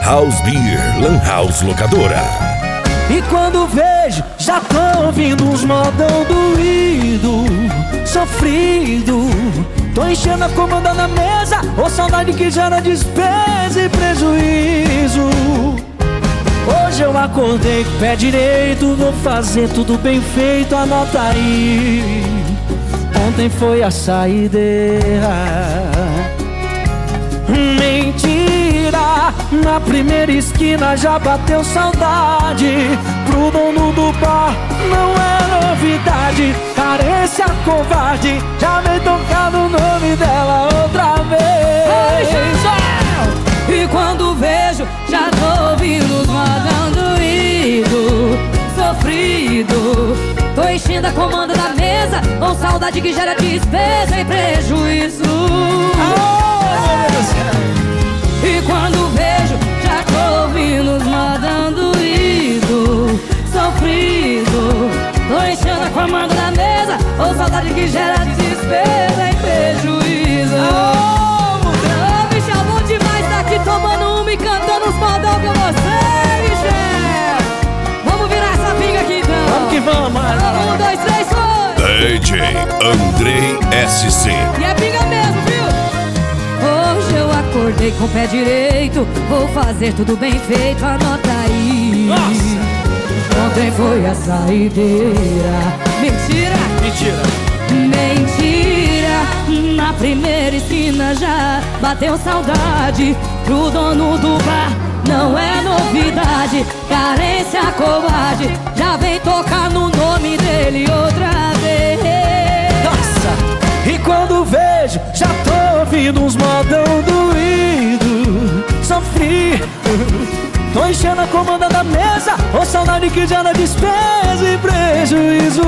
House Beer, Lan House Locadora. E quando vejo, já tô ouvindo uns modão doído, sofrido. Tô enchendo a comanda na mesa, ô saudade que gera despesa e prejuízo. Hoje eu acordei com o pé direito, vou fazer tudo bem feito, anota aí. Ontem foi a saideira. Mentira, na primeira esquina já bateu saudade. Pro dono do bar não é novidade. Carência covarde, já vem tocando o nome dela outra vez. E quando vejo, já tô ouvindo os modão doído, sofrido. Tô enchendo a comanda da mesa, com saudade que gera despesa e prejuízo. E quando vejo, já tô ouvindo os modão doído, sofrido. Tô enchendo a comanda da mesa, com saudade que gera despesa e prejuízo. Me chamou demais, tá aqui tomando uma e cantando os modão com você, Michel. Vamos virar essa pinga aqui então. Vamos que vamos, 1, 2, 3, foi! DJ Andrei SC. E é pinga mesmo, viu? Hoje eu acordei com o pé direito, vou fazer tudo bem feito, anota aí. Nossa! Ontem foi a saideira. Mentira! Mentira! Mentira! Na primeira esquina já bateu saudade. Pro dono do bar não é novidade. Carência covarde, já vem tocar no nome dele outra vez. Nossa! E quando vejo, já tô ouvindo uns modão doído, sofrido. Tô enchendo a comanda da mesa, ô saudade que gera despesa e prejuízo.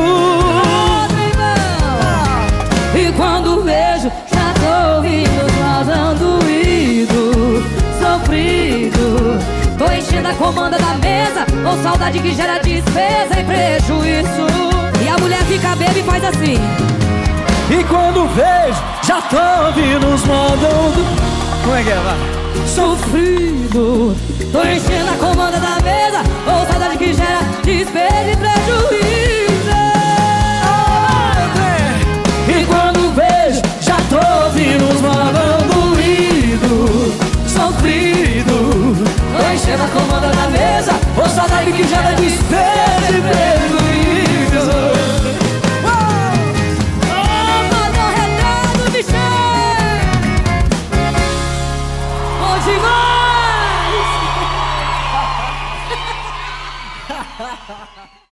E quando vejo, já tô ouvindo os modão doído, sofrido. Tô enchendo a comanda da mesa, ô saudade que gera despesa e prejuízo. E a mulher fica bêbada e faz assim. E quando vejo, já tô ouvindo os modão do... Como é que é, vai? Sofrido. Tô enchendo a comanda da mesa, ô saudade que gera despesa e prejuízo. E quando vejo, já tô ouvindo os modão doído, sofrido. Tô enchendo a comanda da mesa, ô saudade que gera despesa e prejuízo. Demais!